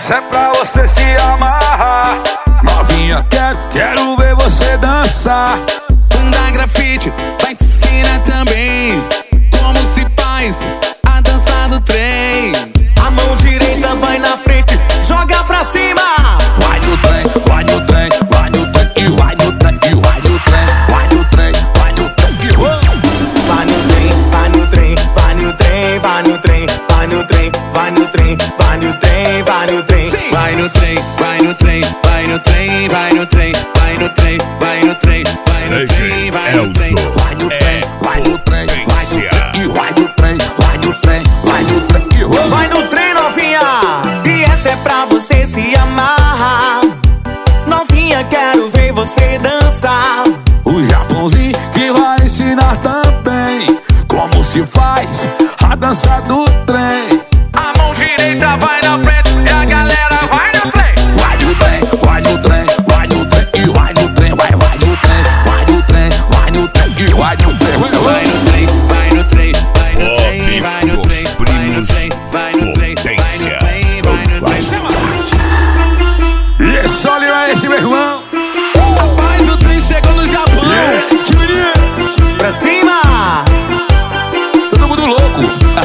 Essa é pra você se amarrar. Novinha, quero ver você dançar. Bunda grafite vai te ensinar também como se faz a dança do trem. A mão direita vai na frente, joga pra cima. Vai no trem, vai no trem, vai no trem e vai no trem e vai no trem, vai no trem, vai no trem e vai no trem, vai no trem, vai no trem, vai no trem, vai no trem, vai no trem, vai no trem, vai no trem. Vai no trem, vai no trem, vai no trem, vai no trem, vai no trem, vai no trem, vai no trem, vai no trem, vai no trem, vai no trem, vai no trem e vai no trem, vai no trem, vai no trem e vai no trem, novinha. E essa é pra você se amarrar. Novinha, quero ver você dançar. o Japãozinho que vai ensinar também como se faz a dança do trem. A mão direita vai na frente e a galera vai no trem. Vai no trem, vai no trem, vai no trem e vai no trem, vai no trem, vai no trem, vai no trem e vai no trem, vai no trem, vai no trem, vai no trem, vai no trem, vai no trem, vai no trem, vai no trem, vai no trem. E esse olho é esse, meu irmão. Rapaz, o trem chegou no Japão. Pra cima. Todo mundo louco.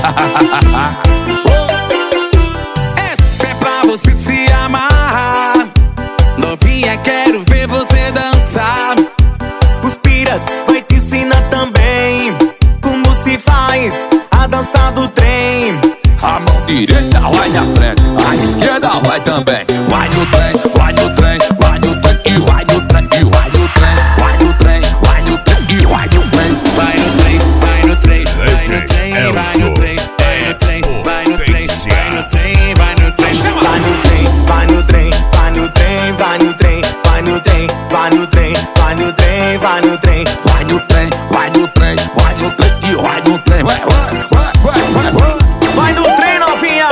Essa é pra você se amarrar. Novinha, quero ver você dançar. Os piras vai te ensinar também como se faz a dança do trem. A mão direita vai na frente, a esquerda vai também. Vai no trem, vai no trem, vai no trem e vai no trem e vai no trem, vai no trem, vai no trem e vai no trem. Vai no trem, vai no trem, vai no trem, vai no trem, vai no trem, vai no trem, vai no trem, vai no trem. Vai no trem, vai no trem, vai no trem, vai no trem, vai no trem, vai no trem, vai no trem, vai no trem. Vai no trem, vai no trem, vai no trem e vai no trem. Vai, vai, vai. Vai no trem, novinha.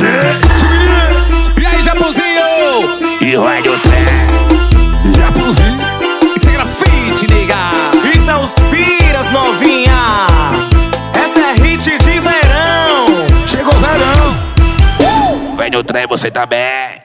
E aí, Japãozinho? E vai no trem. Japãozinho. Isso é grafite, nega. Isso é os piras, novinha. Essa é hit de verão. Chegou o verão. Vem no trem você também.